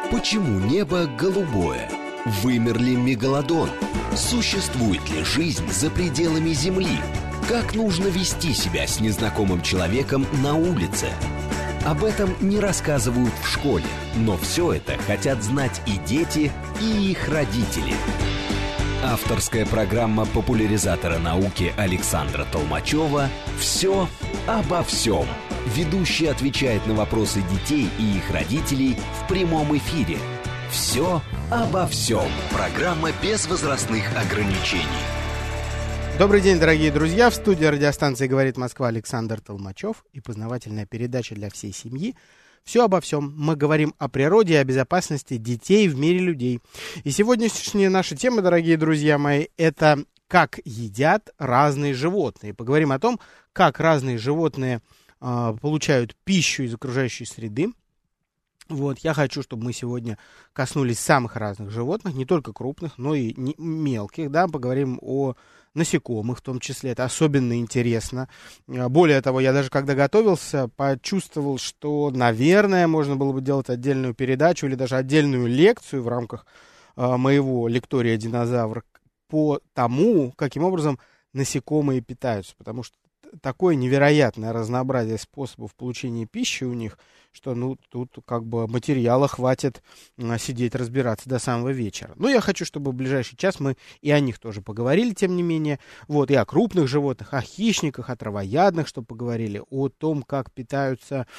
Почему небо голубое? Вымер ли мегалодон? Существует ли жизнь за пределами Земли? Как нужно вести себя с незнакомым человеком на улице? Об этом не рассказывают в школе, но все это хотят знать и дети, и их родители. Авторская программа популяризатора науки Александра Толмачева «Все обо всем». Ведущий отвечает на вопросы детей и их родителей в прямом эфире. «Все обо всем». Программа без возрастных ограничений. Добрый день, дорогие друзья. В студии радиостанции «Говорит Москва» Александр Толмачев и познавательная передача для всей семьи «Все обо всем». Мы говорим о природе и о безопасности детей в мире людей. И сегодняшняя наша тема, дорогие друзья мои, это как едят разные животные. Поговорим о том, как разные животные получают пищу из окружающей среды. Вот, я хочу, чтобы мы сегодня коснулись самых разных животных, не только крупных, но и мелких, да, поговорим о насекомых в том числе, это особенно интересно. Более того, я даже когда готовился, почувствовал, что, наверное, можно было бы делать отдельную передачу или даже отдельную лекцию в рамках моего лектория «Динозавр» по тому, каким образом насекомые питаются, потому что такое невероятное разнообразие способов получения пищи у них, что, тут как бы материала хватит сидеть разбираться до самого вечера. Но я хочу, чтобы в ближайший час мы и о них тоже поговорили, тем не менее. Вот, и о крупных животных, о хищниках, о травоядных, чтобы поговорили, о том, как питаются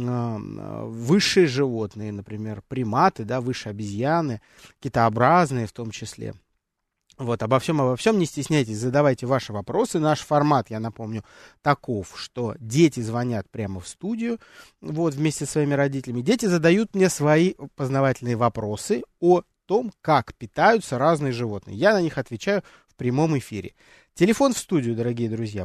высшие животные, например, приматы, да, высшие обезьяны, китообразные в том числе. Вот, обо всем, не стесняйтесь, задавайте ваши вопросы. Наш формат, я напомню, таков, что дети звонят прямо в студию, вот, вместе со своими родителями. Дети задают мне свои познавательные вопросы о том, как питаются разные животные. Я на них отвечаю в прямом эфире. Телефон в студию, дорогие друзья,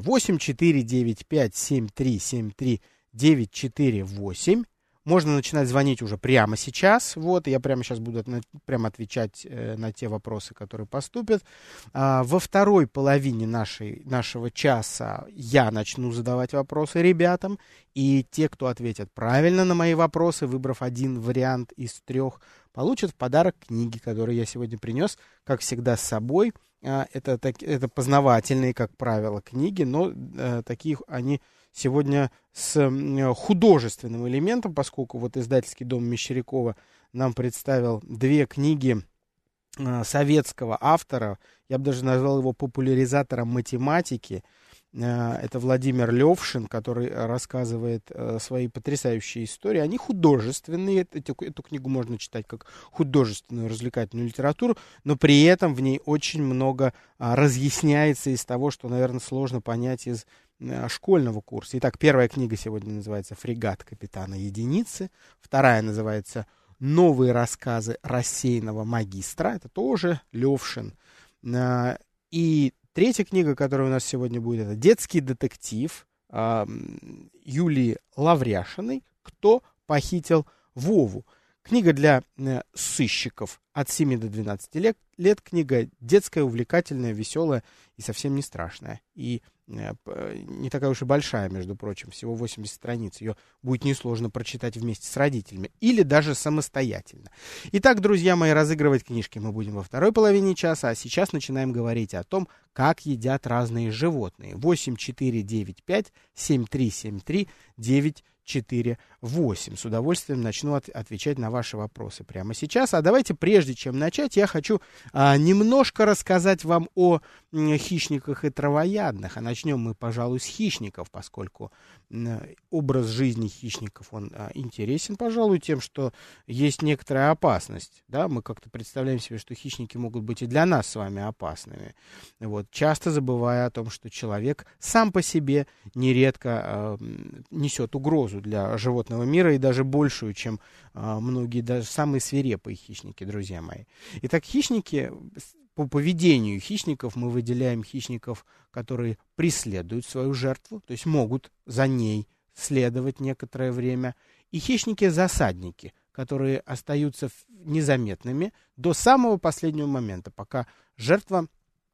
8495-7373-948. Можно начинать звонить уже прямо сейчас. Вот, я прямо сейчас буду прямо отвечать на те вопросы, которые поступят. Во второй половине нашего часа я начну задавать вопросы ребятам. И те, кто ответят правильно на мои вопросы, выбрав один вариант из трех, получат в подарок книги, которые я сегодня принес, как всегда, с собой. Это познавательные, как правило, книги, но такие они сегодня с художественным элементом, поскольку вот издательский дом Мещерякова нам представил две книги советского автора, я бы даже назвал его популяризатором математики. Это Владимир Левшин, который рассказывает свои потрясающие истории. Они художественные. Эту книгу можно читать как художественную развлекательную литературу, но при этом в ней очень много разъясняется из того, что, наверное, сложно понять из школьного курса. Итак, первая книга сегодня называется «Фрегат капитана Единицы». Вторая называется «Новые рассказы рассеянного магистра». Это тоже Левшин. И третья книга, которая у нас сегодня будет, это «Детский детектив» Юлии Лавряшиной «Кто похитил Вову». Книга для сыщиков от 7 до 12 лет. Книга детская, увлекательная, веселая и совсем не страшная. И не такая уж и большая, между прочим, всего 80 страниц. Ее будет несложно прочитать вместе с родителями или даже самостоятельно. Итак, друзья мои, разыгрывать книжки мы будем во второй половине часа, а сейчас начинаем говорить о том, как едят разные животные. 8495-7373-948. С удовольствием начну отвечать на ваши вопросы прямо сейчас. А давайте, прежде чем начать, я хочу немножко рассказать вам о хищниках и травоядных. А начнем мы, пожалуй, с хищников, поскольку образ жизни хищников, он интересен, пожалуй, тем, что есть некоторая опасность. Да? Мы как-то представляем себе, что хищники могут быть и для нас с вами опасными. Вот. Часто забывая о том, что человек сам по себе нередко несет угрозу для животного мира и даже большую, чем многие, даже самые свирепые хищники, друзья мои. Итак, хищники, по поведению хищников мы выделяем хищников, которые преследуют свою жертву, то есть могут за ней следовать некоторое время, и хищники-засадники, которые остаются незаметными до самого последнего момента, пока жертва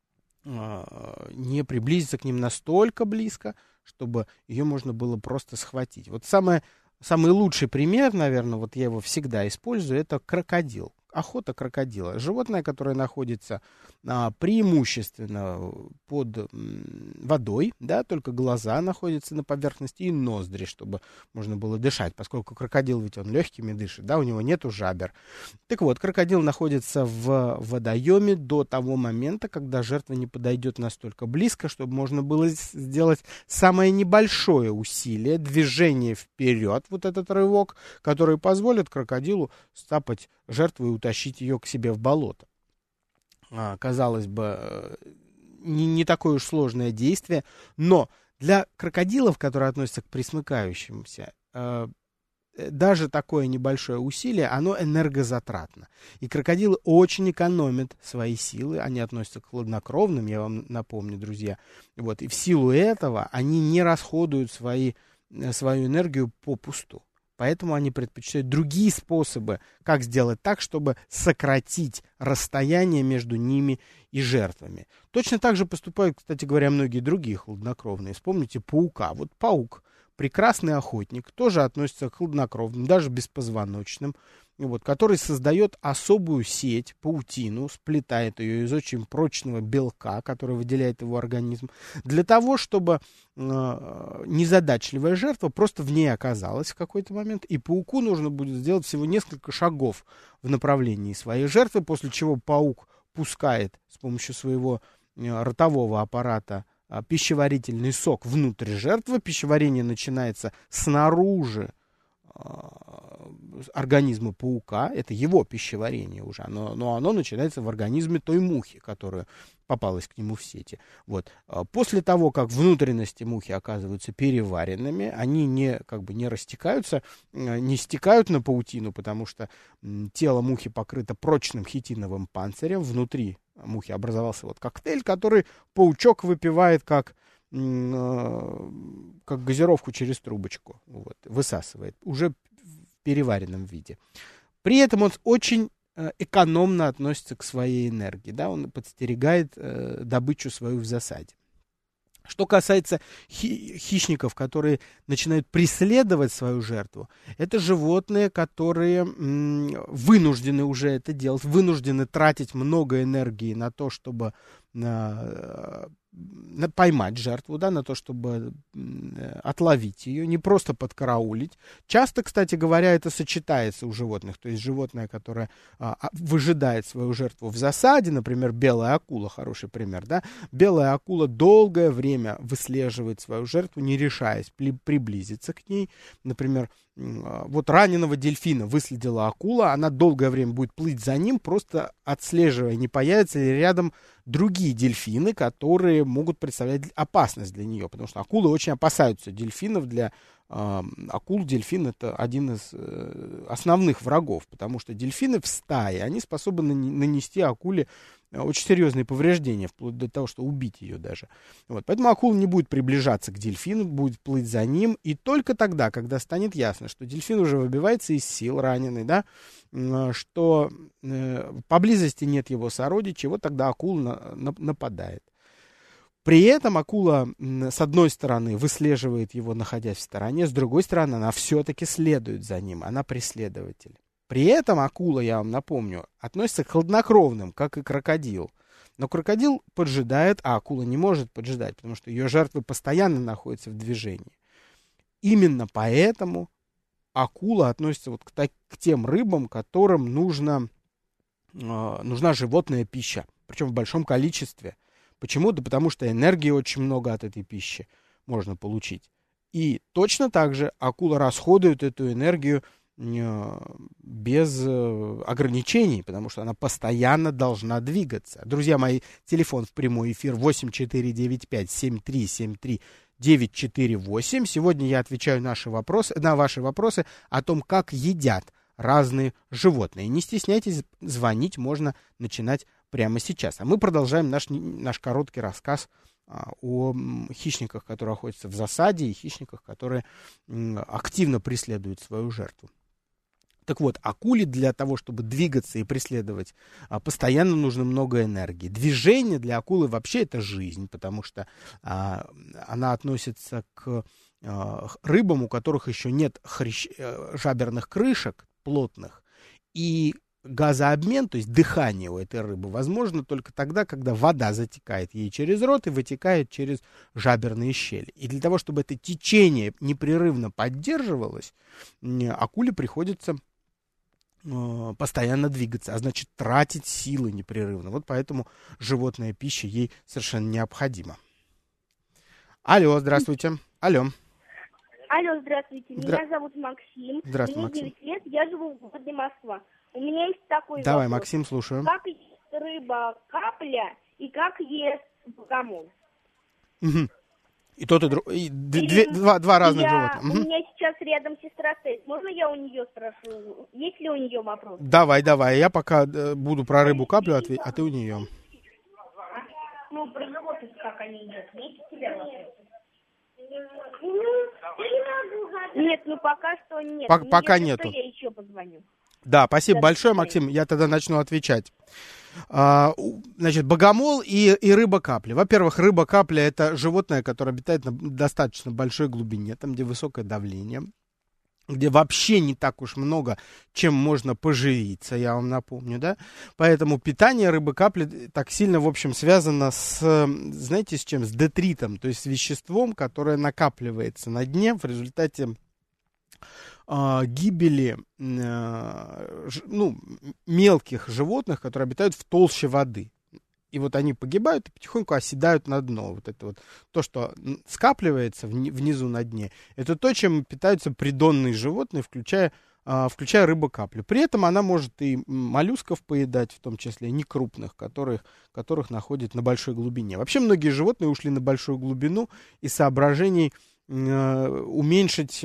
не приблизится к ним настолько близко, чтобы ее можно было просто схватить. Вот самое самый лучший пример, наверное, вот я его всегда использую, это крокодил. Охота крокодила. Животное, которое находится преимущественно под водой, да, только глаза находятся на поверхности и ноздри, чтобы можно было дышать, поскольку крокодил ведь он легкими дышит, да, у него нету жабер. Так вот, крокодил находится в водоеме до того момента, когда жертва не подойдет настолько близко, чтобы можно было сделать самое небольшое усилие, движение вперед, вот этот рывок, который позволит крокодилу сцапать жертву и утащить ее к себе в болото. Казалось бы, не такое уж сложное действие, но для крокодилов, которые относятся к пресмыкающимся, даже такое небольшое усилие, оно энергозатратно. И крокодилы очень экономят свои силы, они относятся к хладнокровным, я вам напомню, друзья. Вот, и в силу этого они не расходуют свою энергию попусту. Поэтому они предпочитают другие способы, как сделать так, чтобы сократить расстояние между ними и жертвами. Точно так же поступают, кстати говоря, многие другие хладнокровные. Вспомните паука. Вот паук, прекрасный охотник, тоже относится к хладнокровным, даже беспозвоночным, вот, который создает особую сеть, паутину, сплетает ее из очень прочного белка, который выделяет его организм, для того, чтобы незадачливая жертва просто в ней оказалась в какой-то момент, и пауку нужно будет сделать всего несколько шагов в направлении своей жертвы, после чего паук пускает с помощью своего ротового аппарата пищеварительный сок внутрь жертвы, пищеварение начинается снаружи организма паука, это его пищеварение уже, но оно начинается в организме той мухи, которая попалась к нему в сети. Вот. После того, как внутренности мухи оказываются переваренными, они не растекаются, не стекают на паутину, потому что тело мухи покрыто прочным хитиновым панцирем, внутри мухи образовался вот коктейль, который паучок выпивает как газировку через трубочку, вот, высасывает уже в переваренном виде. При этом он очень экономно относится к своей энергии, да, он подстерегает добычу свою в засаде. Что касается хищников, которые начинают преследовать свою жертву, это животные, которые вынуждены уже это делать, вынуждены тратить много энергии на то, чтобы поймать жертву, да, на то, чтобы отловить ее, не просто подкараулить. Часто, кстати говоря, это сочетается у животных. То есть животное, которое выжидает свою жертву в засаде, например, белая акула, хороший пример, да, белая акула долгое время выслеживает свою жертву, не решаясь приблизиться к ней. Например, вот раненого дельфина выследила акула, она долгое время будет плыть за ним, просто отслеживая, не появятся ли рядом другие дельфины, которые могут представлять опасность для нее, потому что акулы очень опасаются дельфинов. Для акул дельфин — это один из основных врагов, потому что дельфины в стае, они способны нанести акуле очень серьезные повреждения, вплоть до того, что убить ее даже. Вот. Поэтому акула не будет приближаться к дельфину, будет плыть за ним, и только тогда, когда станет ясно, что дельфин уже выбивается из сил, раненый, да, что поблизости нет его сородичей, вот тогда акула нападает. При этом акула, с одной стороны, выслеживает его, находясь в стороне, с другой стороны, она все-таки следует за ним, она преследователь. При этом акула, я вам напомню, относится к хладнокровным, как и крокодил. Но крокодил поджидает, а акула не может поджидать, потому что ее жертвы постоянно находятся в движении. Именно поэтому акула относится вот к тем рыбам, которым нужна животная пища, причем в большом количестве. Почему? Да потому что энергии очень много от этой пищи можно получить. И точно так же акула расходует эту энергию без ограничений, потому что она постоянно должна двигаться. Друзья мои, телефон в прямой эфир 8495-7373-948. Сегодня я отвечаю на ваши вопросы о том, как едят разные животные. Не стесняйтесь, звонить можно начинать прямо сейчас. А мы продолжаем наш короткий рассказ о хищниках, которые охотятся в засаде, и хищниках, которые активно преследуют свою жертву. Так вот, акуле для того, чтобы двигаться и преследовать, постоянно нужно много энергии. Движение для акулы вообще это жизнь, потому что она относится к рыбам, у которых еще нет жаберных крышек плотных, и газообмен, то есть дыхание у этой рыбы, возможно только тогда, когда вода затекает ей через рот и вытекает через жаберные щели. И для того, чтобы это течение непрерывно поддерживалось, акуле приходится постоянно двигаться, а значит тратить силы непрерывно. Вот поэтому животная пища ей совершенно необходима. Алло, здравствуйте. Алло. Алло, здравствуйте. Меня зовут Максим. Здравствуй, Мне Максим. 9 лет, я живу в городе Москва. У меня есть такой Давай, вопрос. Максим, слушаю. Как ест рыба капля и как ест богомол? Угу. И тот, и два разных животных. У меня сейчас рядом сестра стоит. Можно я у нее спрошу? Есть ли у нее вопрос? Давай. Я пока буду про рыбу каплю ответить, а ты у нее. Ну, про животных как они едят. Есть у тебя вопрос? Нет, пока что нет. Пока нету. Я еще позвоню. Да, спасибо большое, Максим. Я тогда начну отвечать. Значит, богомол и рыба-капля. Во-первых, рыба-капля — это животное, которое обитает на достаточно большой глубине, там, где высокое давление, где вообще не так уж много чем можно поживиться, я вам напомню, да. Поэтому питание рыбы-капли так сильно, в общем, связано знаете, с чем? С детритом, то есть с веществом, которое накапливается на дне в результате гибели мелких животных, которые обитают в толще воды. И вот они погибают и потихоньку оседают на дно. Вот это вот то, что скапливается внизу на дне, это то, чем питаются придонные животные, включая рыбу-каплю. При этом она может и моллюсков поедать, в том числе некрупных, которых находят на большой глубине. Вообще многие животные ушли на большую глубину из соображений уменьшить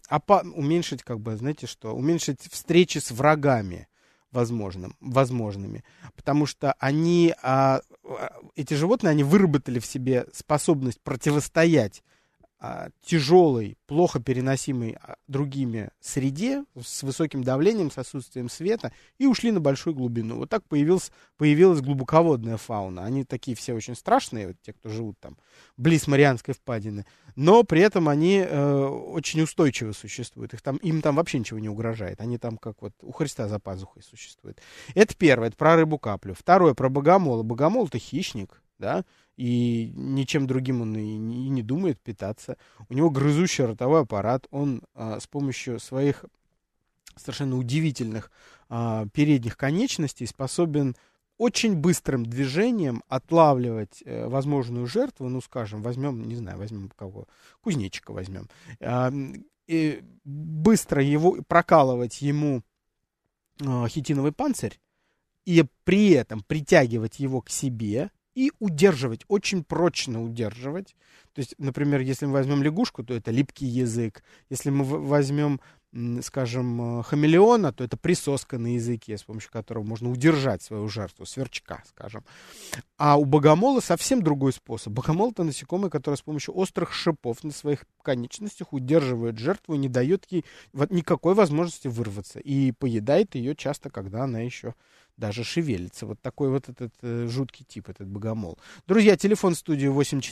встречи с врагами возможными, потому что эти животные, они выработали в себе способность противостоять тяжелой, плохо переносимой другими среде с высоким давлением, с отсутствием света, и ушли на большую глубину. Вот так появилась глубоководная фауна. Они такие все очень страшные, вот те, кто живут там близ Марианской впадины, но при этом они очень устойчиво существуют. Им там вообще ничего не угрожает. Они там как вот у Христа за пазухой существуют. Это первое, это про рыбу-каплю. Второе, про богомола. Богомол — это хищник, да, и ничем другим он и не думает питаться. У него грызущий ротовой аппарат, он с помощью своих совершенно удивительных передних конечностей способен очень быстрым движением отлавливать возможную жертву, возьмем кого, кузнечика возьмем, и быстро прокалывать ему хитиновый панцирь, и при этом притягивать его к себе и удерживать, очень прочно удерживать. То есть, например, если мы возьмем лягушку, то это липкий язык. Если мы возьмем, скажем, хамелеона, то это присоска на языке, с помощью которого можно удержать свою жертву, сверчка, скажем. А у богомола совсем другой способ. Богомол — это насекомое, которое с помощью острых шипов на своих конечностях удерживает жертву и не дает ей никакой возможности вырваться. И поедает ее часто, когда она еще даже шевелится. Вот такой вот этот жуткий тип, этот богомол. Друзья, телефон в студию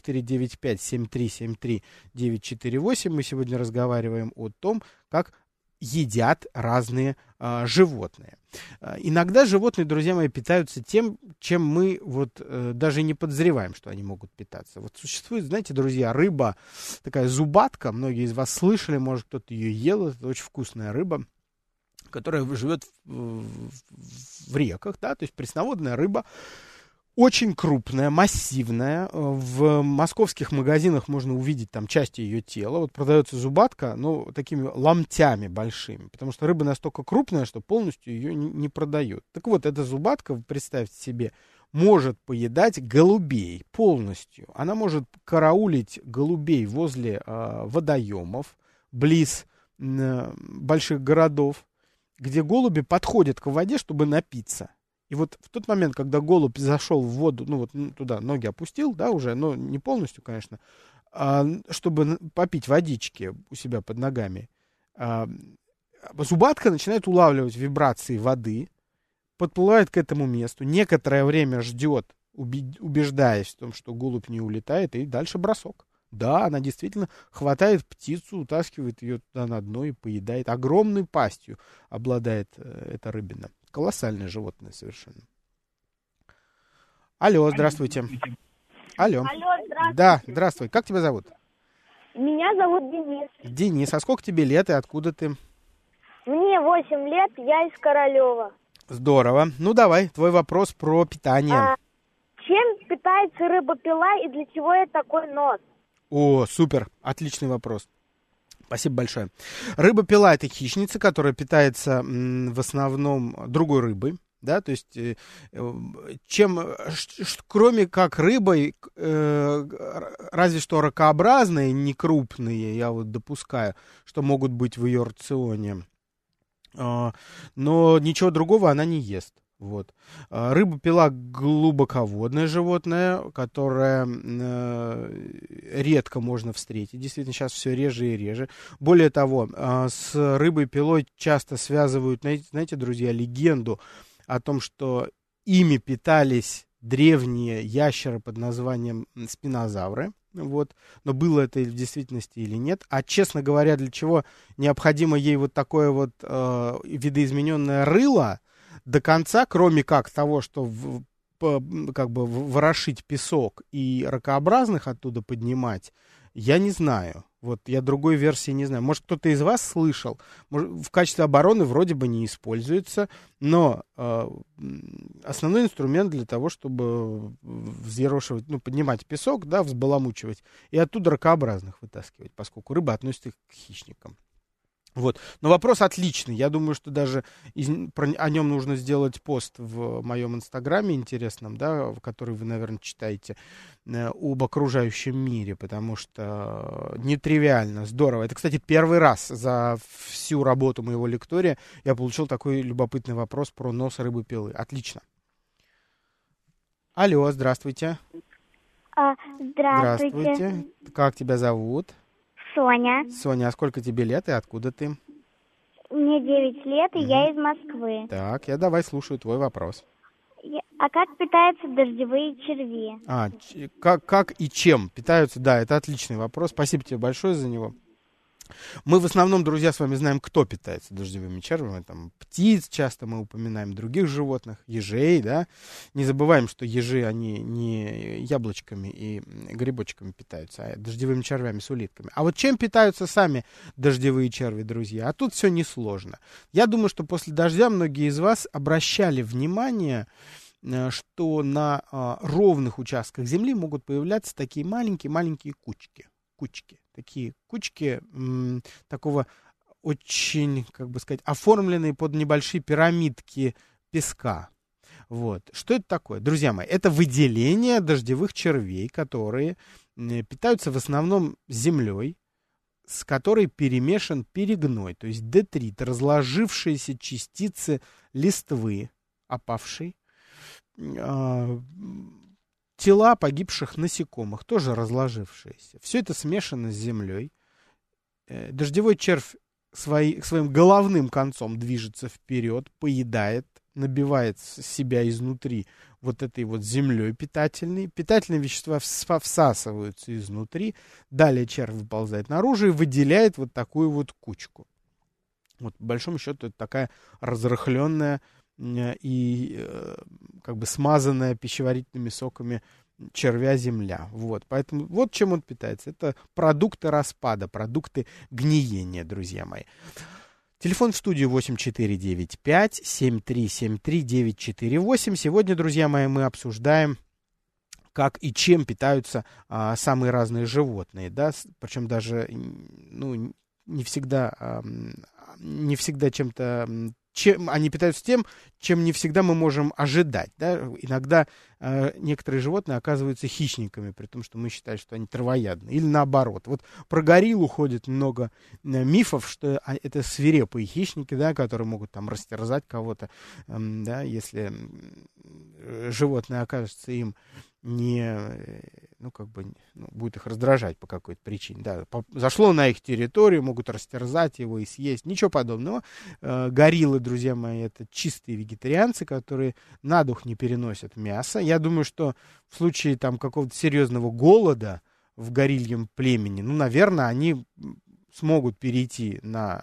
8495-7373-948. Мы сегодня разговариваем о том, как едят разные животные. Иногда животные, друзья мои, питаются тем, чем мы даже не подозреваем, что они могут питаться. Вот существует, знаете, друзья, рыба, такая зубатка, многие из вас слышали, может, кто-то ее ел, это очень вкусная рыба, которая живет в реках, да, то есть пресноводная рыба, очень крупная, массивная. В московских магазинах можно увидеть там части ее тела. Вот продается зубатка, но такими ломтями большими, потому что рыба настолько крупная, что полностью ее не продают. Так вот, эта зубатка, представьте себе, может поедать голубей полностью. Она может караулить голубей возле водоемов, близ больших городов, где голуби подходят к воде, чтобы напиться. И вот в тот момент, когда голубь зашел в воду, туда ноги опустил, да, уже, но не полностью, конечно, чтобы попить водички у себя под ногами, зубатка начинает улавливать вибрации воды, подплывает к этому месту, некоторое время ждет, убеждаясь в том, что голубь не улетает, и дальше бросок. Да, она действительно хватает птицу, утаскивает ее туда на дно и поедает. Огромной пастью обладает эта рыбина. Колоссальное животное совершенно. Алло, здравствуйте. Алло. Алло, здравствуйте. Да, здравствуй. Как тебя зовут? Меня зовут Денис. Денис, а сколько тебе лет и откуда ты? Мне 8 лет, я из Королева. Здорово. Ну, давай, твой вопрос про питание. Чем питается рыба-пила и для чего это такой нос? О, супер, отличный вопрос. Спасибо большое. Рыба-пила — это хищница, которая питается в основном другой рыбой. Да, то есть, кроме как рыбой, разве что ракообразные, не крупные, я вот допускаю, что могут быть в ее рационе. Но ничего другого она не ест. Вот. Рыба-пила — глубоководное животное, которое редко можно встретить. Действительно, сейчас все реже и реже. Более того, с рыбой-пилой часто связывают, знаете, друзья, легенду о том, что ими питались древние ящеры под названием спинозавры. Вот. Но было это в действительности или нет. А, честно говоря, для чего необходимо ей вот такое вот видоизмененное рыло до конца, кроме как того, что как бы ворошить песок и ракообразных оттуда поднимать, я не знаю. Вот я другой версии не знаю. Может, кто-то из вас слышал. Может, в качестве обороны вроде бы не используется, но основной инструмент для того, чтобы взъерошивать, поднимать песок, да, взбаламучивать, и оттуда ракообразных вытаскивать, поскольку рыба относится к хищникам. Вот. Но вопрос отличный. Я думаю, что даже о нем нужно сделать пост в моем инстаграме интересном, да, который вы, наверное, читаете, об окружающем мире, потому что нетривиально, здорово. Это, кстати, первый раз за всю работу моего лектория я получил такой любопытный вопрос про нос рыбы-пилы. Отлично. Алло, здравствуйте. Здравствуйте. Как тебя зовут? Соня. Соня, а сколько тебе лет и откуда ты? Мне 9 лет, и я из Москвы. Так, я давай слушаю твой вопрос. А как питаются дождевые черви? Как и чем питаются? Да, это отличный вопрос. Спасибо тебе большое за него. Мы в основном, друзья, с вами знаем, кто питается дождевыми червями. Там птиц часто мы упоминаем, других животных, ежей, да. Не забываем, что ежи, они не яблочками и грибочками питаются, а дождевыми червями с улитками. А вот чем питаются сами дождевые черви, друзья? А тут все несложно. Я думаю, что после дождя многие из вас обращали внимание, что на ровных участках земли могут появляться такие маленькие-маленькие кучки. Такие кучки такого очень, как бы сказать, оформленные под небольшие пирамидки песка. Вот. Что это такое? Друзья мои, это выделение дождевых червей, которые питаются в основном землей, с которой перемешан перегной, то есть детрит, разложившиеся частицы листвы опавшей, тела погибших насекомых, тоже разложившиеся. Все это смешано с землей. Дождевой червь своим головным концом движется вперед, поедает, набивает себя изнутри вот этой вот землей питательной. Питательные вещества всасываются изнутри. Далее червь выползает наружу и выделяет вот такую вот кучку. Вот, по большому счету, это такая разрыхленная и как бы смазанная пищеварительными соками червя земля. Вот. Поэтому вот чем он питается. Это продукты распада, продукты гниения, друзья мои. Телефон в студию 8495-7373-948. Сегодня, друзья мои, мы обсуждаем, как и чем питаются самые разные животные. Да? Причем даже не всегда чем они питаются тем, чем не всегда мы можем ожидать. Да? Иногда некоторые животные оказываются хищниками, при том, что мы считаем, что они травоядные. Или наоборот. Вот про гориллу ходит много мифов, что это свирепые хищники, да, которые могут там растерзать кого-то, да, если животное окажется им будет их раздражать по какой-то причине. Да. Зашло на их территорию, могут растерзать его и съесть. Ничего подобного. Гориллы, друзья мои, это чистые вегетарианцы, которые на дух не переносят мясо. Я думаю, что в случае там какого-то серьезного голода в горильем племени, ну, наверное, они смогут перейти на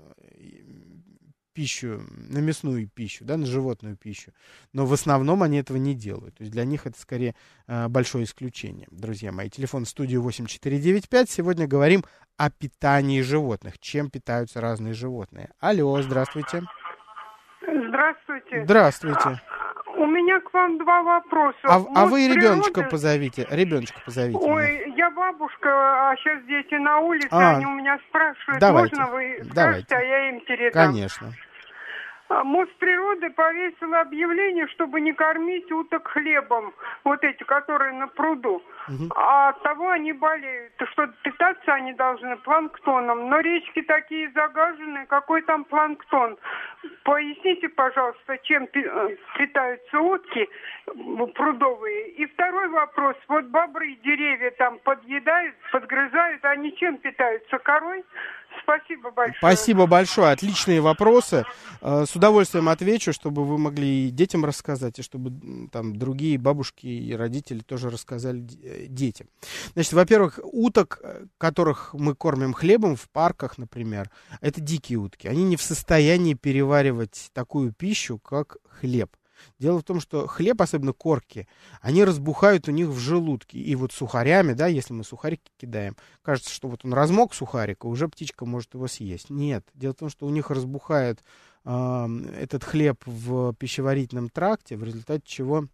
пищу, на мясную пищу, да, на животную пищу. Но в основном они этого не делают. То есть для них это скорее большое исключение. Друзья мои, телефон в студию 8495. Сегодня говорим о питании животных. Чем питаются разные животные. Алло, здравствуйте. Здравствуйте. Здравствуйте. У меня к вам два вопроса. А вы ребеночка позовите. Ребеночка позовите. Ой, я бабушка, а сейчас дети на улице, они у меня спрашивают, давайте, можно вы скажете, а я им передам. Конечно. Мосприроды повесила объявление, чтобы не кормить уток хлебом, вот эти, которые на пруду. А от того они болеют, что питаться они должны планктоном. Но речки такие загаженные, какой там планктон? Поясните, пожалуйста, чем питаются утки прудовые. И второй вопрос. Вот бобры деревья там подъедают, подгрызают, они чем питаются? Корой? Спасибо большое. Спасибо большое. Отличные вопросы. С удовольствием отвечу, чтобы вы могли и детям рассказать, и чтобы там другие бабушки и родители тоже рассказали детям. Значит, во-первых, уток, которых мы кормим хлебом в парках, например, это дикие утки. Они не в состоянии переваривать такую пищу, как хлеб. Дело в том, что хлеб, особенно корки, они разбухают у них в желудке. И вот сухарями, да, если мы сухарики кидаем, кажется, что вот он размок сухарика, уже птичка может его съесть. Нет. Дело в том, что у них разбухает этот хлеб в пищеварительном тракте, в результате чего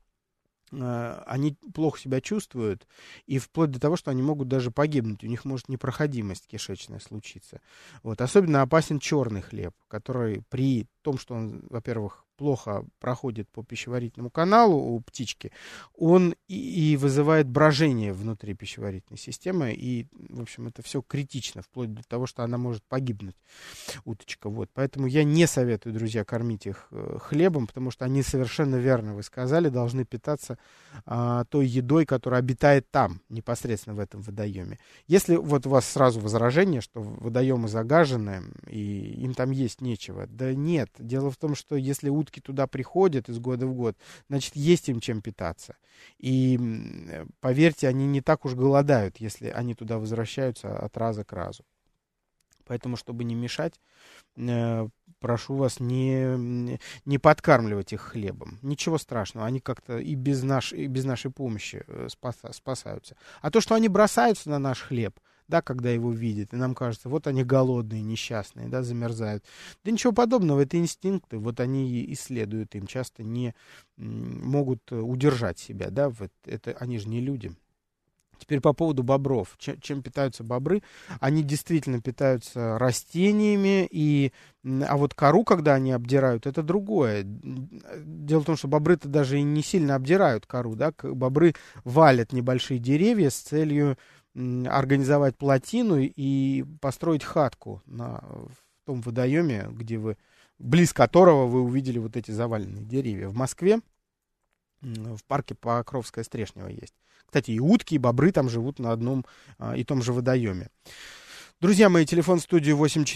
они плохо себя чувствуют, и вплоть до того, что они могут даже погибнуть. У них может непроходимость кишечная случиться. Вот. Особенно опасен черный хлеб, который при том, что он, во-первых, плохо проходит по пищеварительному каналу у птички, он и вызывает брожение внутри пищеварительной системы, и, в общем, это все критично, вплоть до того, что она может погибнуть, уточка. Вот. Поэтому я не советую, друзья, кормить их хлебом, потому что они совершенно верно, вы сказали, должны питаться той едой, которая обитает там, непосредственно в этом водоеме. Если вот у вас сразу возражение, что водоемы загажены, и им там есть нечего, да нет. Дело в том, что если утки туда приходят из года в год, значит, есть им чем питаться. И, поверьте, они не так уж голодают, если они туда возвращаются от раза к разу. Поэтому, чтобы не мешать, прошу вас не подкармливать их хлебом. Ничего страшного, они как-то и без нашей помощи спасаются. А то, что они бросаются на наш хлеб, да, когда его видят, и нам кажется, вот они голодные, несчастные, да, замерзают. Да ничего подобного, это инстинкты, вот они и следуют им, часто не могут удержать себя, да, вот это, они же не люди. Теперь по поводу бобров. Чем питаются бобры? Они действительно питаются растениями, а вот кору, когда они обдирают, это другое. Дело в том, что бобры-то даже и не сильно обдирают кору, да, бобры валят небольшие деревья с целью организовать плотину и построить хатку в том водоеме, близ которого вы увидели вот эти заваленные деревья. В Москве в парке Покровская-Стрешнева есть. Кстати, и утки, и бобры там живут на одном и том же водоеме. Друзья мои, телефон в студию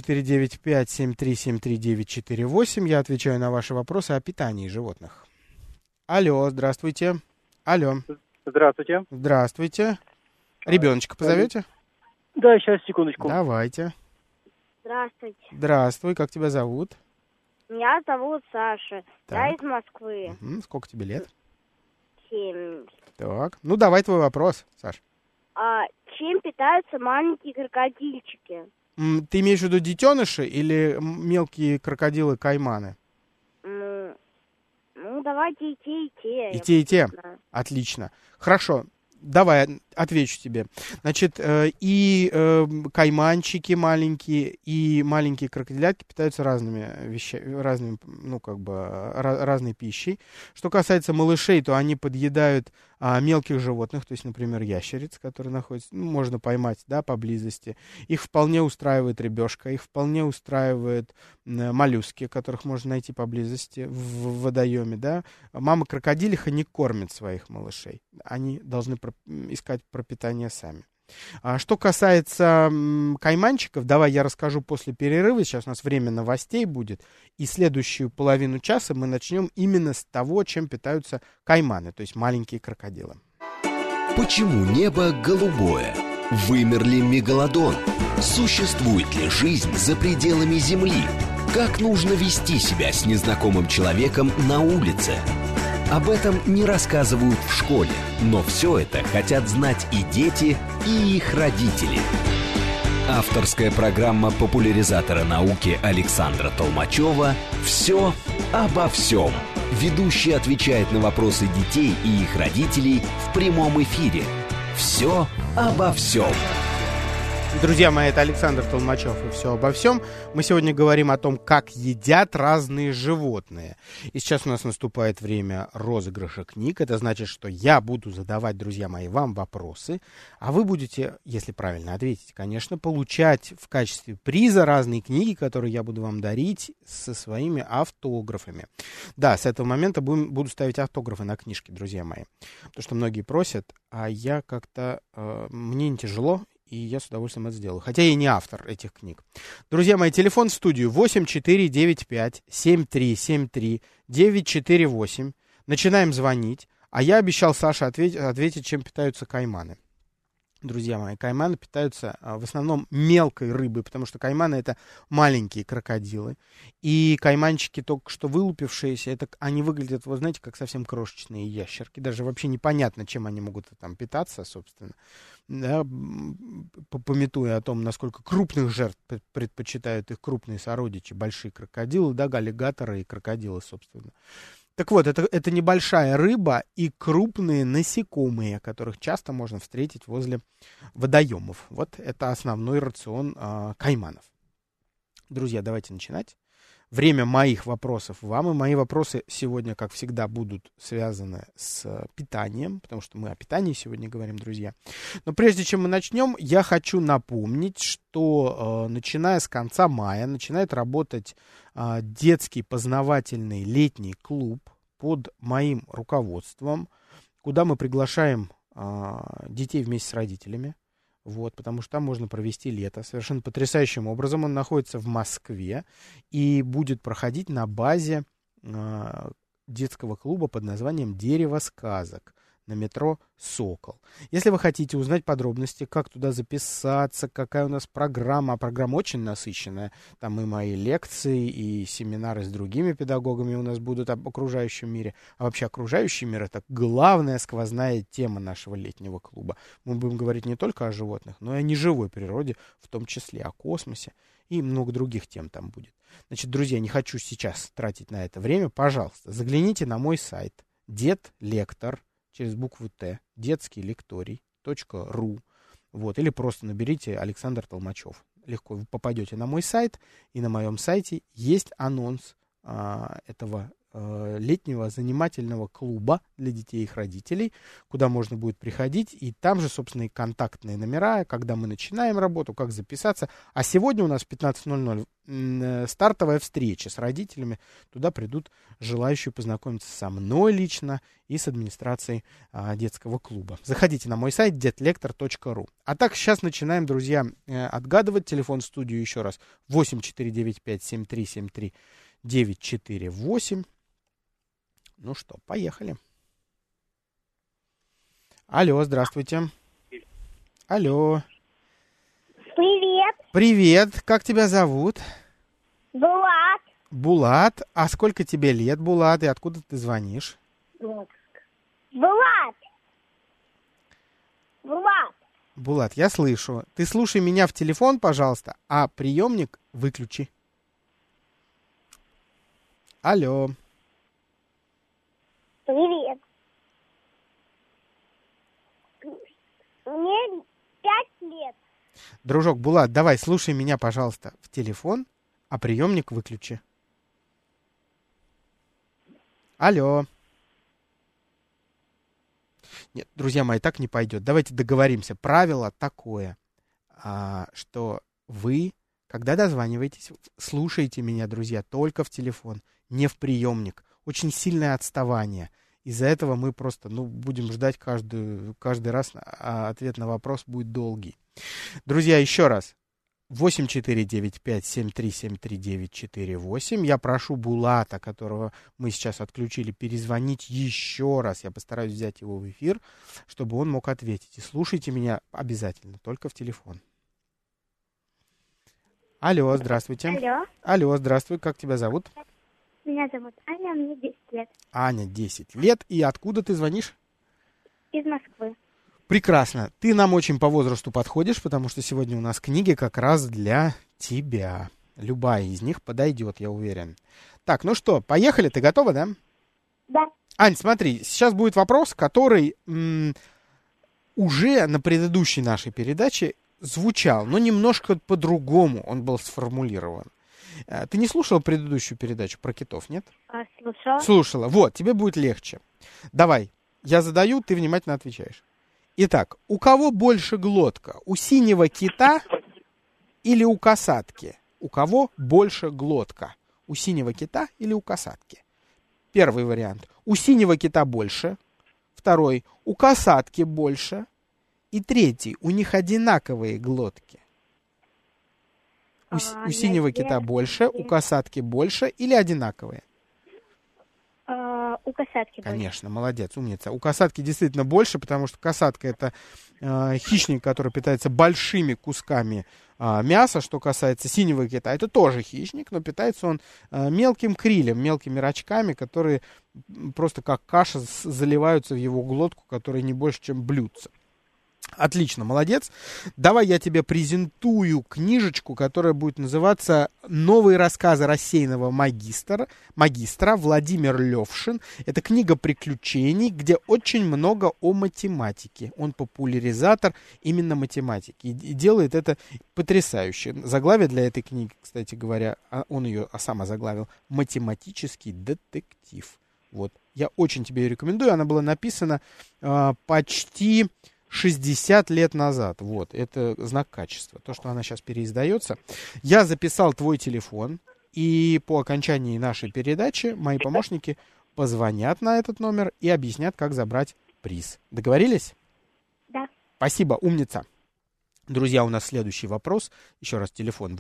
8495-7373-948. Я отвечаю на ваши вопросы о питании животных. Алло, здравствуйте. Алло. Здравствуйте. Здравствуйте. Ребеночка позовете? Да, сейчас, секундочку. Давайте. Здравствуйте. Здравствуй, как тебя зовут? Меня зовут Саша. Так. Я из Москвы. Угу. Сколько тебе лет? 7. Так, ну давай твой вопрос, Саш. Чем питаются маленькие крокодильчики? Ты имеешь в виду детеныши или мелкие крокодилы-кайманы? Ну, давайте и те, и те. И те, и те? Да. Отлично. Хорошо. Давай, отвечу тебе. Значит, и кайманчики маленькие, и маленькие крокодилятки питаются разными разной пищей. Что касается малышей, то они подъедают мелких животных, то есть, например, ящериц, которые находятся, можно поймать, да, поблизости. Их вполне устраивает рыбешка, их вполне устраивает моллюски, которых можно найти поблизости в водоеме, да. Мама-крокодилиха не кормит своих малышей. Они должны искать пропитание сами. Что касается кайманчиков, давай я расскажу после перерыва. Сейчас у нас время новостей будет. И следующую половину часа мы начнем именно с того, чем питаются кайманы, то есть маленькие крокодилы. Почему небо голубое? Вымер ли мегалодон? Существует ли жизнь за пределами Земли? Как нужно вести себя с незнакомым человеком на улице? Об этом не рассказывают в школе, но все это хотят знать и дети, и их родители. Авторская программа популяризатора науки Александра Толмачева «Все обо всем». Ведущий отвечает на вопросы детей и их родителей в прямом эфире. «Все обо всем». Друзья мои, это Александр Толмачев и «Все обо всем». Мы сегодня говорим о том, как едят разные животные. И сейчас у нас наступает время розыгрыша книг. Это значит, что я буду задавать, друзья мои, вам вопросы, а вы будете, если правильно ответить, конечно, получать в качестве приза разные книги, которые я буду вам дарить со своими автографами. Да, с этого момента буду ставить автографы на книжки, друзья мои. Потому что многие просят, а я как-то... мне не тяжело, и я с удовольствием это сделаю. Хотя я и не автор этих книг. Друзья мои, телефон в студию 8495-7373-948. Начинаем звонить. А я обещал Саше ответить, чем питаются кайманы. Друзья мои, кайманы питаются в основном мелкой рыбой, потому что кайманы — это маленькие крокодилы. И кайманчики, только что вылупившиеся, они выглядят, вы знаете, как совсем крошечные ящерки. Даже вообще непонятно, чем они могут там питаться, собственно. Да, памятуя о том, насколько крупных жертв предпочитают их крупные сородичи, большие крокодилы, да, аллигаторы и крокодилы, собственно. Так вот, это небольшая рыба и крупные насекомые, которых часто можно встретить возле водоемов. Вот это основной рацион кайманов. Друзья, давайте начинать. Время моих вопросов вам, и мои вопросы сегодня, как всегда, будут связаны с питанием, потому что мы о питании сегодня говорим, друзья. Но прежде чем мы начнем, я хочу напомнить, что начиная с конца мая начинает работать детский познавательный летний клуб под моим руководством, куда мы приглашаем детей вместе с родителями. Вот, потому что там можно провести лето совершенно потрясающим образом. Он находится в Москве и будет проходить на базе детского клуба под названием «Дерево сказок» на метро «Сокол». Если вы хотите узнать подробности, как туда записаться, какая у нас программа, а программа очень насыщенная, там и мои лекции, и семинары с другими педагогами у нас будут об окружающем мире. А вообще окружающий мир — это главная сквозная тема нашего летнего клуба. Мы будем говорить не только о животных, но и о неживой природе, в том числе о космосе, и много других тем там будет. Значит, друзья, не хочу сейчас тратить на это время. Пожалуйста, загляните на мой сайт детлектор, через букву Т, детскийлекторий.ру, вот, или просто наберите Александр Толмачев. Легко вы попадете на мой сайт, и на моем сайте есть анонс этого летнего занимательного клуба для детей и их родителей, куда можно будет приходить, и там же, собственно, и контактные номера, когда мы начинаем работу, как записаться. А сегодня у нас в 15:00 стартовая встреча с родителями. Туда придут желающие познакомиться со мной лично и с администрацией детского клуба. Заходите на мой сайт детлектор.ру. А так, сейчас начинаем, друзья, отгадывать. Телефон в студию еще раз 8495-7373-948. Ну что, поехали. Алло, здравствуйте. Алло. Привет. Привет. Как тебя зовут? Булат. Булат. А сколько тебе лет, Булат, и откуда ты звонишь? Булат. Булат, я слышу. Ты слушай меня в телефон, пожалуйста, а приемник выключи. Алло. Привет. Мне 5 лет. Дружок, Булат, давай, слушай меня, пожалуйста, в телефон, а приемник выключи. Алло. Нет, друзья мои, так не пойдет. Давайте договоримся. Правило такое, что вы, когда дозваниваетесь, слушайте меня, друзья, только в телефон, не в приемник. Очень сильное отставание. Из-за этого мы просто будем ждать каждый раз, а ответ на вопрос будет долгий. Друзья, еще раз. 8495-7373-948. Я прошу Булата, которого мы сейчас отключили, перезвонить еще раз. Я постараюсь взять его в эфир, чтобы он мог ответить. И слушайте меня обязательно, только в телефон. Алло, здравствуйте. Алло. Алло, здравствуй. Как тебя зовут? Меня зовут Аня, мне 10 лет. Аня, 10 лет. И откуда ты звонишь? Из Москвы. Прекрасно. Ты нам очень по возрасту подходишь, потому что сегодня у нас книги как раз для тебя. Любая из них подойдет, я уверен. Так, ну что, поехали? Ты готова, да? Да. Ань, смотри, сейчас будет вопрос, который уже на предыдущей нашей передаче звучал, но немножко по-другому он был сформулирован. Ты не слушала предыдущую передачу про китов, нет? Слушала. Слушала. Вот, тебе будет легче. Давай, я задаю, ты внимательно отвечаешь. Итак, у кого больше глотка? У синего кита или у касатки? У кого больше глотка? У синего кита или у касатки? Первый вариант. У синего кита больше. Второй. У касатки больше. И третий. У них одинаковые глотки. У синего кита больше, у касатки больше или одинаковые? У касатки. Конечно, молодец, умница. У касатки действительно больше, потому что касатка — это хищник, который питается большими кусками мяса. Что касается синего кита, это тоже хищник, но питается он мелким крилем, мелкими рачками, которые просто как каша заливаются в его глотку, которая не больше, чем блюдце. Отлично, молодец. Давай я тебе презентую книжечку, которая будет называться «Новые рассказы рассеянного магистра» Владимир Левшин. Это книга приключений, где очень много о математике. Он популяризатор именно математики. И делает это потрясающе. Заглавие для этой книги, кстати говоря, он ее сам озаглавил, «Математический детектив». Вот. Я очень тебе ее рекомендую. Она была написана почти 60 лет назад. Вот, это знак качества. То, что она сейчас переиздается. Я записал твой телефон, и по окончании нашей передачи мои помощники позвонят на этот номер и объяснят, как забрать приз. Договорились? Да. Спасибо, умница. Друзья, у нас следующий вопрос. Еще раз, телефон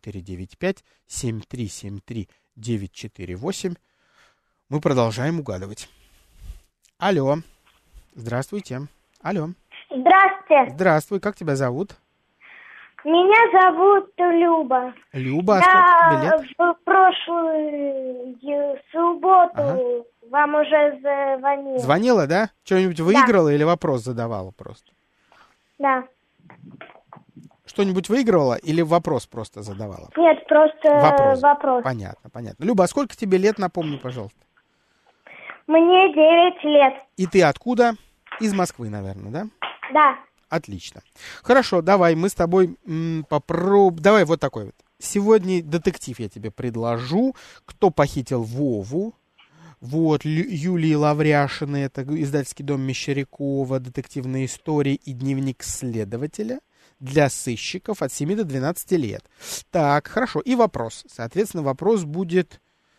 8495-7373-948. Мы продолжаем угадывать. Алло. Здравствуйте. Алло. Здравствуйте. Здравствуй, как тебя зовут? Меня зовут Люба. Люба, а сколько тебе лет? В прошлую субботу вам уже звонила. Звонила, да? Что-нибудь выиграла или вопрос задавала просто? Да. Что-нибудь выигрывала или вопрос просто задавала? Нет, просто вопрос. Понятно, понятно. Люба, а сколько тебе лет, напомни, пожалуйста? Мне 9 лет. И ты откуда? Из Москвы, наверное, да? Да. Отлично. Хорошо, давай мы с тобой попробуем. Давай вот такой вот. Сегодня детектив я тебе предложу. Кто похитил Вову? Вот, Юлии Лавряшиной, это издательский дом Мещерякова, детективные истории и дневник следователя для сыщиков от 7 до 12 лет. Так, хорошо. И вопрос. Соответственно, вопрос будет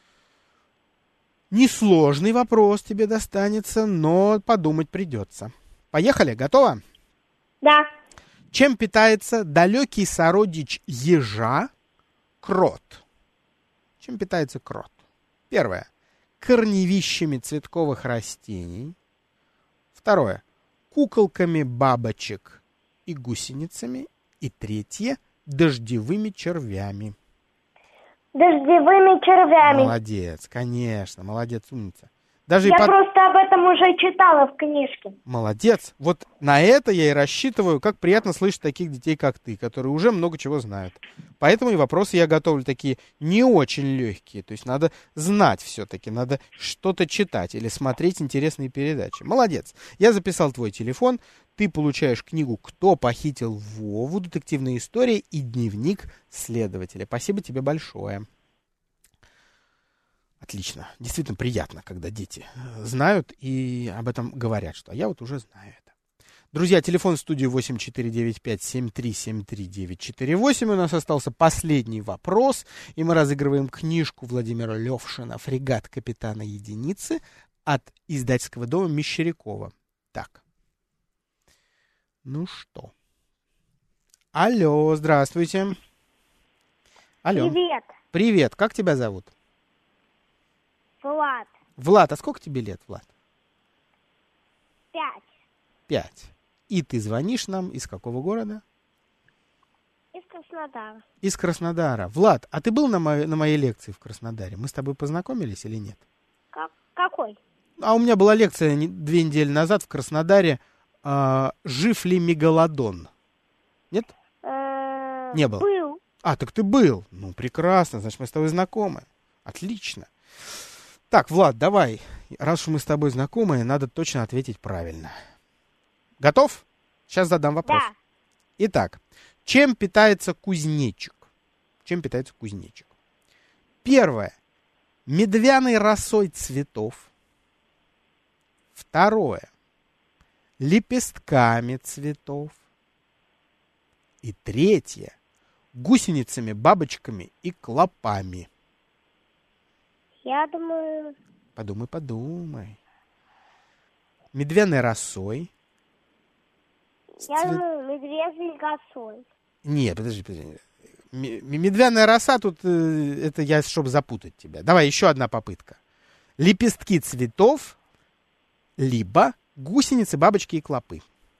несложный вопрос тебе достанется, но подумать придется. Поехали, готово? Да. Чем питается далекий сородич ежа крот? Чем питается крот? Первое. Корневищами цветковых растений. Второе. Куколками бабочек и гусеницами. И третье. Дождевыми червями. Дождевыми червями. Молодец, конечно, молодец, умница. Даже я просто об этом уже читала в книжке. Молодец. Вот на это я и рассчитываю. Как приятно слышать таких детей, как ты, которые уже много чего знают. Поэтому и вопросы я готовлю такие не очень легкие. То есть надо знать все-таки, надо что-то читать или смотреть интересные передачи. Молодец. Я записал твой телефон. Ты получаешь книгу «Кто похитил Вову», детективная история и дневник следователя. Спасибо тебе большое. Отлично. Действительно приятно, когда дети знают и об этом говорят, что я вот уже знаю это. Друзья, телефон в студии 8495-7373-948. У нас остался последний вопрос, и мы разыгрываем книжку Владимира Левшина «Фрегат капитана единицы» от издательского дома Мещерякова. Так. Ну что? Алло, здравствуйте. Алло. Привет, Привет, как тебя зовут? Влад. Влад, а сколько тебе лет, Влад? 5. 5. И ты звонишь нам из какого города? Из Краснодара. Из Краснодара. Влад, а ты был на моей лекции в Краснодаре? Мы с тобой познакомились или нет? Какой? А у меня была лекция 2 недели назад в Краснодаре. Жив ли мегалодон? Нет? Не был. Был. А, так ты был. Ну, прекрасно, значит, мы с тобой знакомы. Отлично. Так, Влад, давай. Раз уж мы с тобой знакомы, надо точно ответить правильно. Готов? Сейчас задам вопрос. Да. Итак, чем питается кузнечик? Чем питается кузнечик? Первое. Медвяной росой цветов. Второе. Лепестками цветов. И третье. Гусеницами, бабочками и клопами. Я думаю... Подумай. Медвяной росой. Я думаю, медвежий росой. Нет, подожди. Медвяная роса тут, это я, чтобы запутать тебя. Давай, еще одна попытка. Лепестки цветов, либо гусеницы, бабочки и клопы.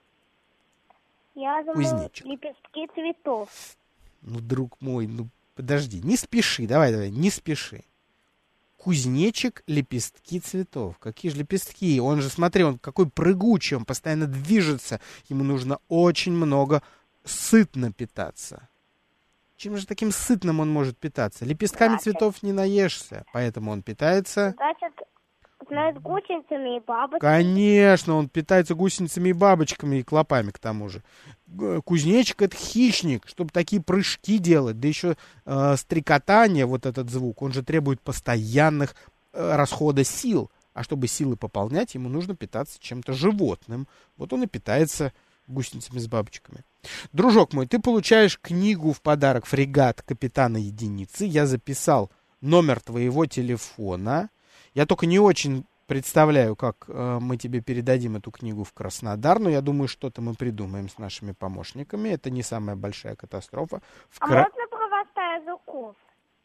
Я думаю, Кузнечик. лепестки цветов. Ну, друг мой, ну, подожди, не спеши, давай, не спеши. Кузнечик, лепестки цветов. Какие же лепестки? Он же, смотри, он какой прыгучий, он постоянно движется. Ему нужно очень много сытно питаться. Чем же таким сытным он может питаться? Лепестками цветов не наешься, поэтому он питается... Значит, гусеницами и бабочками. Конечно, он питается гусеницами и бабочками, и клопами к тому же. Кузнечик — это хищник, чтобы такие прыжки делать. Да еще стрекотание, вот этот звук, он же требует постоянных расхода сил. А чтобы силы пополнять, ему нужно питаться чем-то животным. Вот он и питается гусеницами с бабочками. Дружок мой, ты получаешь книгу в подарок «Фрегат капитана единицы». Я записал номер твоего телефона. Я только не очень представляю, как мы тебе передадим эту книгу в Краснодар, но я думаю, что-то мы придумаем с нашими помощниками. Это не самая большая катастрофа. Можно про восстание языков?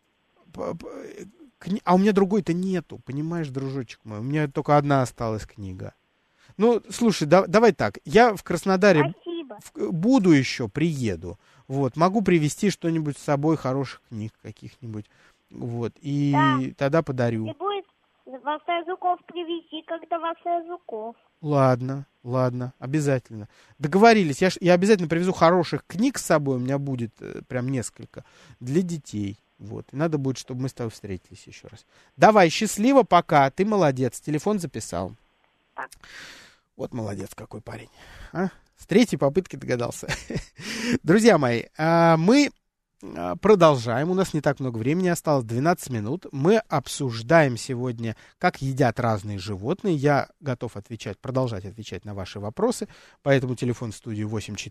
А у меня другой-то нету, понимаешь, дружочек мой? У меня только одна осталась книга. Ну, слушай, давай так. Я в Краснодаре буду еще, приеду. Вот, могу привезти что-нибудь с собой, хороших книг каких-нибудь. Вот, и тогда подарю. И будет восстание языков привези, когда восстание языков. Ладно, обязательно. Договорились. Я обязательно привезу хороших книг с собой. У меня будет прям несколько для детей. Вот. И надо будет, чтобы мы с тобой встретились еще раз. Давай, счастливо, пока. Ты молодец. Телефон записал. Вот молодец какой парень. А? С 3-й попытки догадался. Друзья мои, мы продолжаем. У нас не так много времени осталось, 12 минут. Мы обсуждаем сегодня, как едят разные животные. Я готов продолжать отвечать на ваши вопросы. Поэтому телефон в студии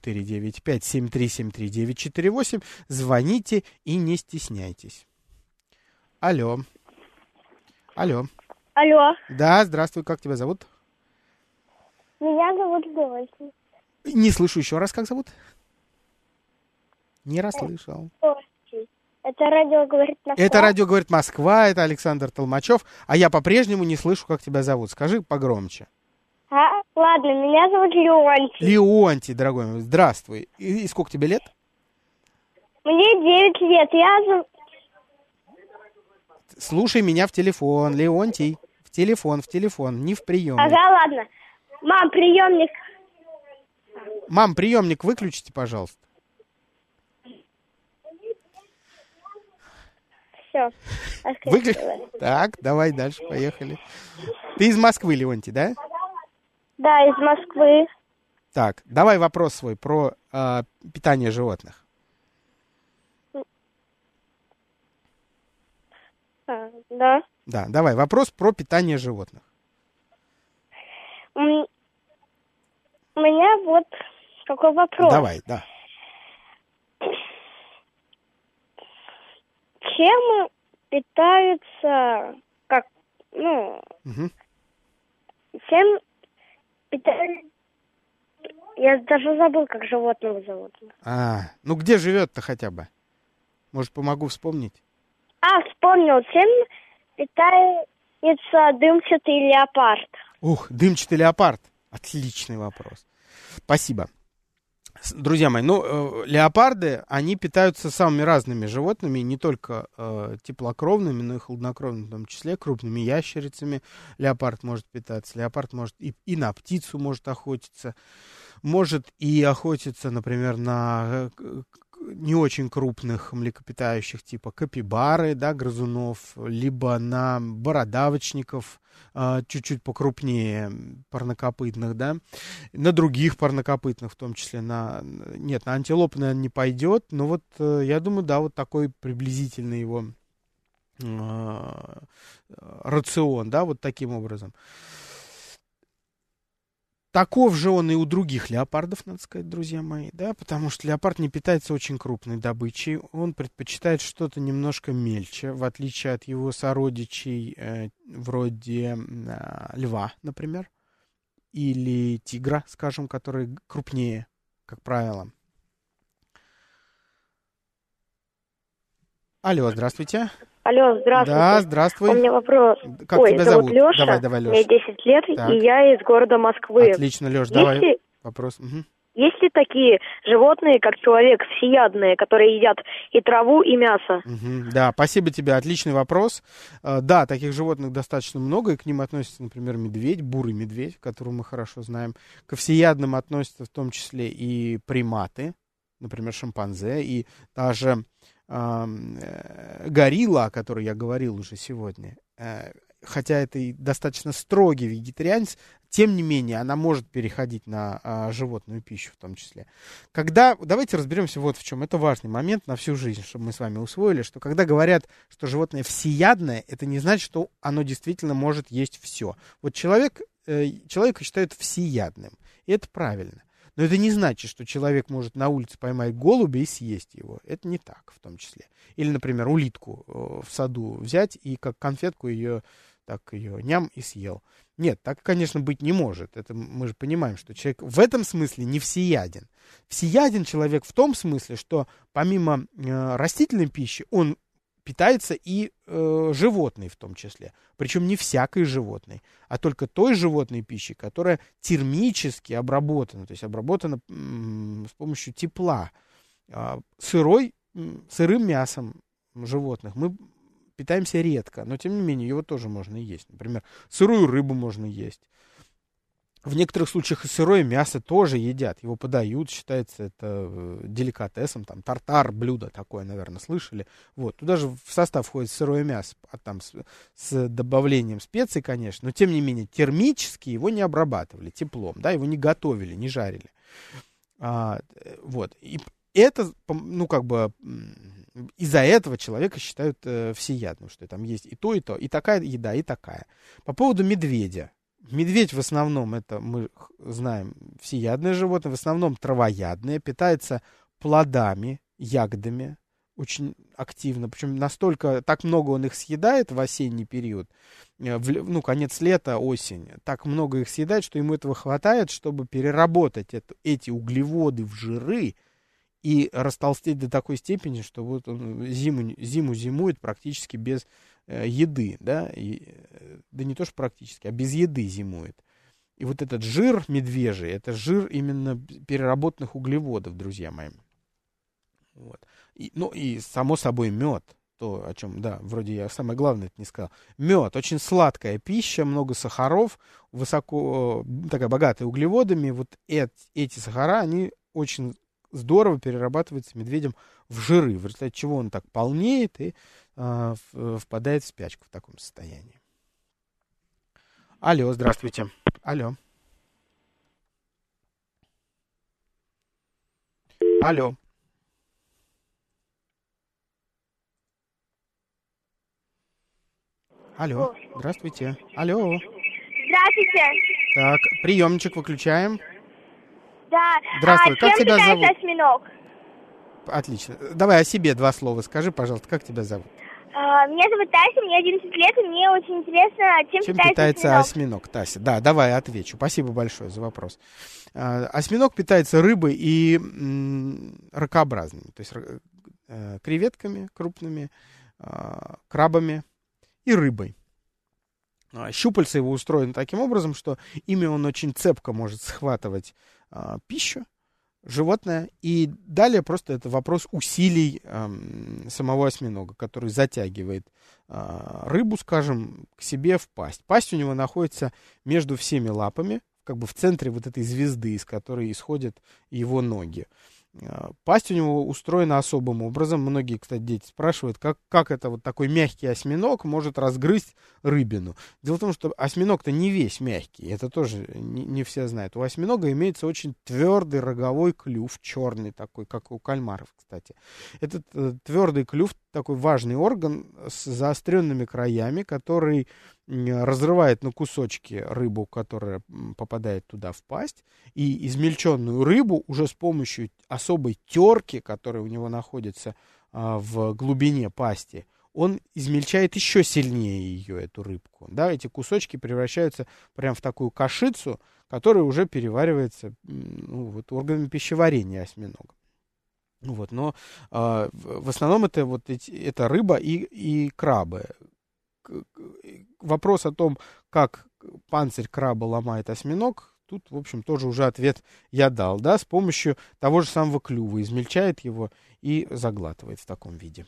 8495-7373-948. Звоните и не стесняйтесь. Алло. Да, здравствуй, как тебя зовут? Меня зовут Дороти. Не слышу еще раз, как зовут? Не расслышал. Это радио говорит Москва. Это радио говорит Москва, это Александр Толмачев. А я по-прежнему не слышу, как тебя зовут. Скажи погромче. Ладно, меня зовут Леонтий. Леонтий, дорогой мой, здравствуй. И сколько тебе лет? Мне 9 лет. Слушай меня в телефон, Леонтий. В телефон, не в приемник. Ага, ладно. Мам, приемник. Мам, приемник выключите, пожалуйста. Все. Так, давай дальше, поехали. Ты из Москвы, Леонтий, да? Да, из Москвы. Так, давай вопрос свой про питание животных. Да. Да, давай, вопрос про питание животных. У меня вот какой вопрос. Давай, да. Чем питаются, чем питаются, я даже забыл, как животного зовут. Ну где живет-то хотя бы? Может, помогу вспомнить? Вспомнил. Чем питается дымчатый леопард? Дымчатый леопард. Отличный вопрос. Спасибо. Друзья мои, леопарды, они питаются самыми разными животными, не только теплокровными, но и хладнокровными, в том числе крупными ящерицами. Леопард может питаться, леопард может и на птицу может охотиться, может и охотиться, например, на не очень крупных млекопитающих типа капибары, да, грызунов, либо на бородавочников, чуть-чуть покрупнее парнокопытных, да, на других парнокопытных, в том числе на антилоп, наверное, не пойдет, но вот я думаю, да, вот такой приблизительный его рацион, да, вот таким образом. Таков же он и у других леопардов, надо сказать, друзья мои, да, потому что леопард не питается очень крупной добычей, он предпочитает что-то немножко мельче, в отличие от его сородичей, вроде льва, например, или тигра, скажем, которые крупнее, как правило. Алло, здравствуйте. Алло, здравствуйте. Да, здравствуй. У меня вопрос. Как тебя зовут? Леша. Давай, Леша. Мне 10 лет, Так. И я из города Москвы. Отлично, Леш, давай вопрос. Угу. Есть ли такие животные, как человек, всеядные, которые едят и траву, и мясо? Угу, да, спасибо тебе, отличный вопрос. Да, таких животных достаточно много, и к ним относится, например, медведь, бурый медведь, которого мы хорошо знаем. Ко всеядным относятся в том числе и приматы, например, шимпанзе, и даже горилла, о которой я говорил уже сегодня, хотя это и достаточно строгий вегетарианец, тем не менее, она может переходить на животную пищу в том числе. Давайте разберемся вот в чем. Это важный момент на всю жизнь, чтобы мы с вами усвоили, что когда говорят, что животное всеядное, это не значит, что оно действительно может есть все. Вот человека считают всеядным, и это правильно. Но это не значит, что человек может на улице поймать голубя и съесть его. Это не так, в том числе. Или, например, улитку в саду взять и как конфетку ее ням и съел. Нет, так, конечно, быть не может. Это мы же понимаем, что человек в этом смысле не всеяден. Всеяден человек в том смысле, что помимо растительной пищи он питается и животной в том числе. Причем не всякой животной, а только той животной пищей, которая термически обработана, то есть обработана с помощью тепла. Сырым мясом животных мы питаемся редко, но тем не менее его тоже можно есть. Например, сырую рыбу можно есть. В некоторых случаях и сырое мясо тоже едят, его подают, считается это деликатесом, там тартар, блюдо такое, наверное, слышали. Вот, туда же в состав входит сырое мясо, там с добавлением специй, конечно, но тем не менее термически его не обрабатывали теплом, да, его не готовили, не жарили. Вот, и это, из-за этого человека считают всеядным, что там есть и то, и такая еда, и такая. По поводу медведя. Медведь в основном, это мы знаем, всеядное животное, в основном травоядное, питается плодами, ягодами очень активно, причем так много он их съедает в осенний период, конец лета, осень, так много их съедает, что ему этого хватает, чтобы переработать эти углеводы в жиры и растолстеть до такой степени, что вот он зиму зимует практически без еды, да, да не то что практически, а без еды зимует. И вот этот жир медвежий, это жир именно переработанных углеводов, друзья мои. Вот. И само собой мед, то, о чем, да, вроде я самое главное это не сказал. Мед, очень сладкая пища, много сахаров, такая богатая углеводами. Вот эти сахара, они очень здорово перерабатываются медведем в жиры, в результате чего он так полнеет и впадает в спячку в таком состоянии. Алло, здравствуйте. Алло. Алло. Алло, здравствуйте. Алло. Здравствуйте. Так, приемничек выключаем. Да. Здравствуй, как чем тебя питается зовут? осьминог? Отлично. Давай о себе 2 слова скажи, пожалуйста, как тебя зовут? Меня зовут Тася, мне 11 лет, и мне очень интересно, чем питается осьминог, Тася? Да, давай отвечу. Спасибо большое за вопрос. Осьминог питается рыбой и ракообразными. То есть креветками крупными, крабами и рыбой. Щупальца его устроены таким образом, что ими он очень цепко может схватывать пищу, животное, и далее просто это вопрос усилий самого осьминога, который затягивает рыбу, скажем, к себе в пасть. Пасть у него находится между всеми лапами, как бы в центре вот этой звезды, из которой исходят его ноги. Пасть у него устроена особым образом. Многие, кстати, дети спрашивают, как это вот такой мягкий осьминог может разгрызть рыбину. Дело в том, что осьминог-то не весь мягкий. Это тоже не все знают. У осьминога имеется очень твердый роговой клюв, черный такой, как у кальмаров, кстати. Этот твердый клюв, такой важный орган с заостренными краями, который разрывает на кусочки рыбу, которая попадает туда в пасть, и измельченную рыбу уже с помощью особой терки, которая у него находится в глубине пасти, он измельчает еще сильнее ее, эту рыбку. Да, эти кусочки превращаются прямо в такую кашицу, которая уже переваривается вот, органами пищеварения осьминога. Вот, но в основном это рыба и крабы. Вопрос о том, как панцирь краба ломает осьминог, тут, в общем, тоже уже ответ я дал, да, с помощью того же самого клюва, измельчает его и заглатывает в таком виде.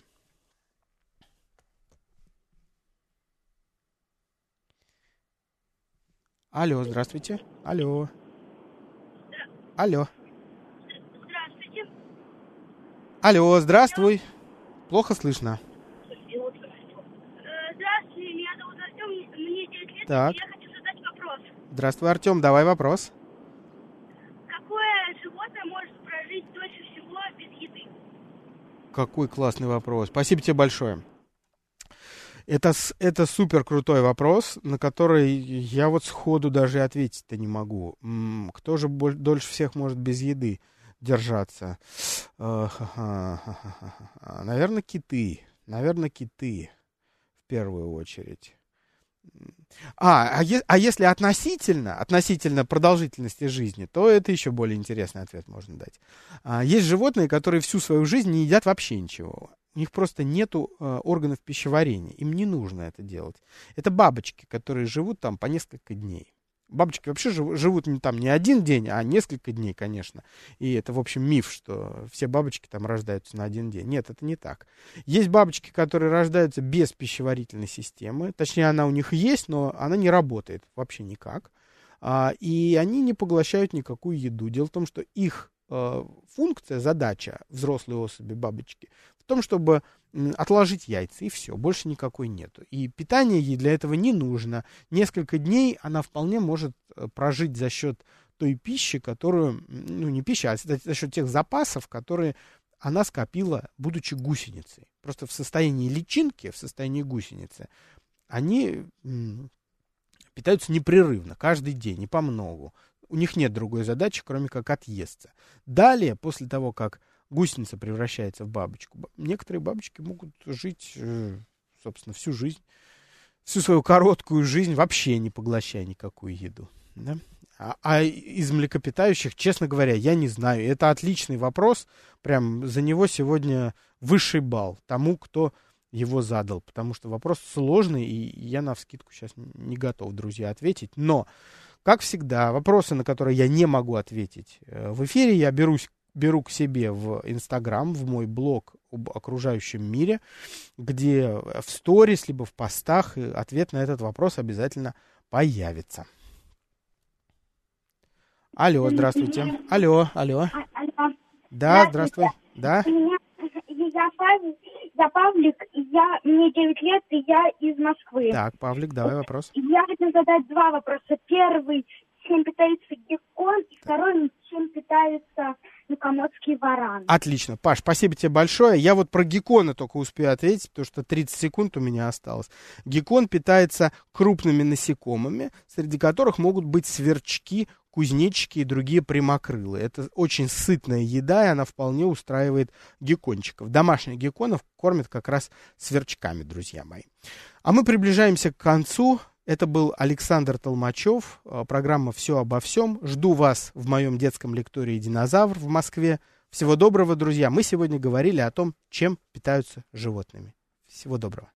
Алло, здравствуйте. Алло. Алло. Здравствуйте. Алло, здравствуй. Плохо слышно. Здравствуйте, меня зовут Артем, мне 9 лет, Так. и я хочу задать вопрос. Здравствуй, Артем, давай вопрос. Какое животное может прожить дольше всего без еды? Какой классный вопрос. Спасибо тебе большое. Это супер крутой вопрос, на который я вот сходу даже ответить-то не могу. Кто же дольше всех может без еды держаться? Наверное, киты. Наверное, киты в первую очередь. А если относительно продолжительности жизни, то это еще более интересный ответ можно дать. Есть животные, которые всю свою жизнь не едят вообще ничего. У них просто нету органов пищеварения. Им не нужно это делать. Это бабочки, которые живут там по несколько дней. Бабочки вообще живут не один день, а несколько дней, конечно. И это, в общем, миф, что все бабочки там рождаются на один день. Нет, это не так. Есть бабочки, которые рождаются без пищеварительной системы. Точнее, она у них есть, но она не работает вообще никак. И они не поглощают никакую еду. Дело в том, что их функция, задача взрослой особи бабочки в том, чтобы отложить яйца, и все, больше никакой нету. И питание ей для этого не нужно. Несколько дней она вполне может прожить за счет той пищи, которую, не пищи, а за счет тех запасов, которые она скопила, будучи гусеницей. Просто в состоянии личинки, в состоянии гусеницы, они питаются непрерывно, каждый день, и помногу. У них нет другой задачи, кроме как отъесться. Далее, после того, как гусеница превращается в бабочку, некоторые бабочки могут жить, собственно, всю жизнь, всю свою короткую жизнь, вообще не поглощая никакую еду. Да? А из млекопитающих, честно говоря, я не знаю. Это отличный вопрос. Прям за него сегодня высший балл тому, кто его задал. Потому что вопрос сложный, и я навскидку сейчас не готов, друзья, ответить. Но как всегда, вопросы, на которые я не могу ответить в эфире, я беру к себе в Инстаграм, в мой блог об окружающем мире, где в сторис, либо в постах ответ на этот вопрос обязательно появится. Алло, здравствуйте. Алло. Да, здравствуй. Да? Я Павлик, мне 9 лет, и я из Москвы. Так, Павлик, давай вопрос. Я хочу задать два вопроса. Первый, чем питается геккон, и второй, чем питается комодский варан. Отлично. Паш, спасибо тебе большое. Я вот про геккона только успею ответить, потому что 30 секунд у меня осталось. Геккон питается крупными насекомыми, среди которых могут быть сверчки, кузнечики и другие прямокрылые. Это очень сытная еда, и она вполне устраивает геккончиков. Домашних гекконов кормят как раз сверчками, друзья мои. А мы приближаемся к концу. Это был Александр Толмачев, программа «Все обо всем». Жду вас в моем детском лектории «Динозавр» в Москве Всего доброго, друзья. Мы сегодня говорили о том, чем питаются животными. Всего доброго.